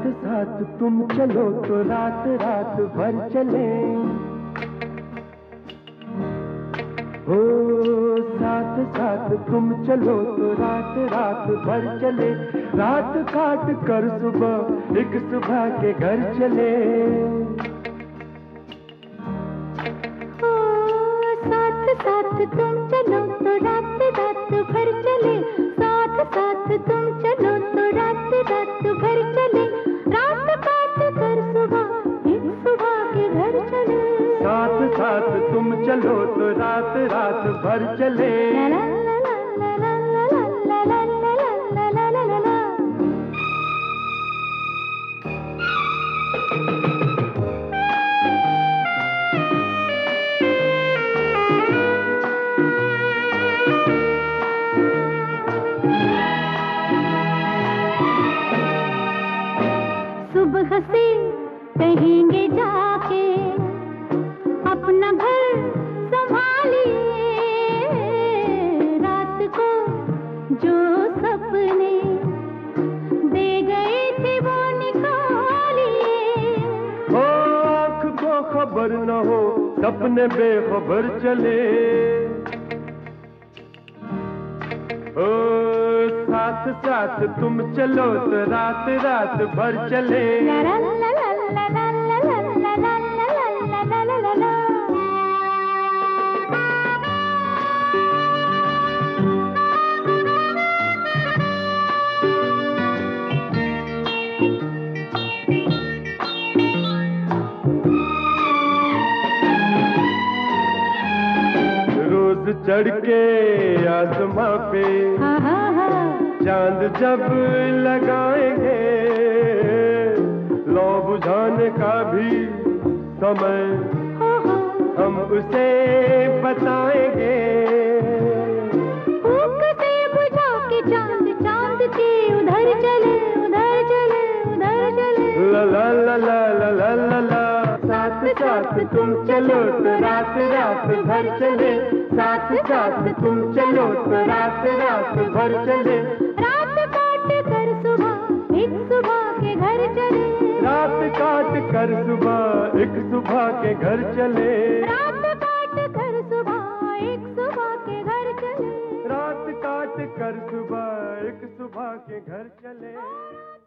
साथ साथ तुम चलो तो रात रात भर चले। हो साथ साथ तुम चलो तो रात रात भर चले। रात काट कर सुबह एक सुबह के घर चले। हो साथ साथ तुम चलो तो रात रात भर चले। साथ साथ तुम चलो तो रात रात भर चले। रात काट कर सुबह एक सुबह के घर चले। साथ साथ तुम चलो तो रात रात भर चले। ला ला ला ला ला ला ला ला ला ला ला ला ला। सुबह से कहेंगे जाके अपना घर संभालिए। रात को जो सपने दे गए थे वो निकालिए। हो आँख को खबर न हो सपने बेखबर चले। ओ साथ साथ तुम चलो तो रात रात भर चले। ला ला ला ला ला ला ला ला ला ला ला ला ला ला ला। रोज चढ़ के आसमां पे चांद जब लगाएंगे। लौ बुझाने का भी समय हम उसे बताएंगे। भूख से बुझा के चांद चांद के उधर चले उधर चले उधर चले। ला ला ला ला ला ला ला ला। साथ साथ तुम चलो तो रात रात भर चले। साथ साथ तुम चलो तो रात रात भर चले। रात काट कर सुबह एक सुबह के घर चले। रात काट कर सुबह एक सुबह के घर चले। रात काट कर सुबह एक सुबह के घर चले। रात काट कर सुबह एक सुबह के घर चले।